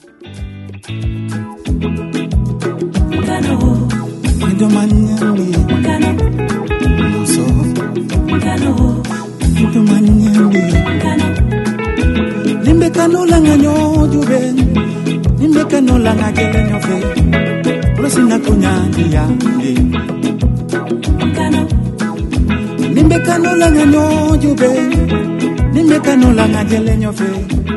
Ndo manyandi so ndo manyandi limbe kanola nganyo juben limbe kanola ngakele nyofe prosina kunyandi ya limbe kanola nganyo juben limbe kanola ngakele nyofe